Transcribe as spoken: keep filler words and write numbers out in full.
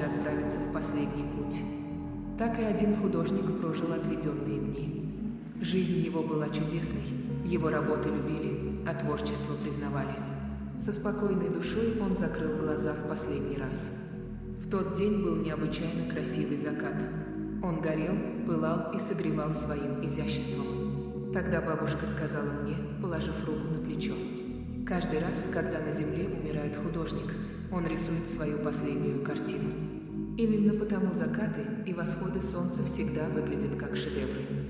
отправиться в последний путь. Так и один художник прожил отведенные дни. Жизнь его была чудесной, его работы любили, а творчество признавали. Со спокойной душой он закрыл глаза в последний раз. В тот день был необычайно красивый закат. Он горел, пылал и согревал своим изяществом. Тогда бабушка сказала мне, положив руку на плечо: «Каждый раз, когда на земле умирает художник, он рисует свою последнюю картину. Именно потому закаты и восходы солнца всегда выглядят как шедевры».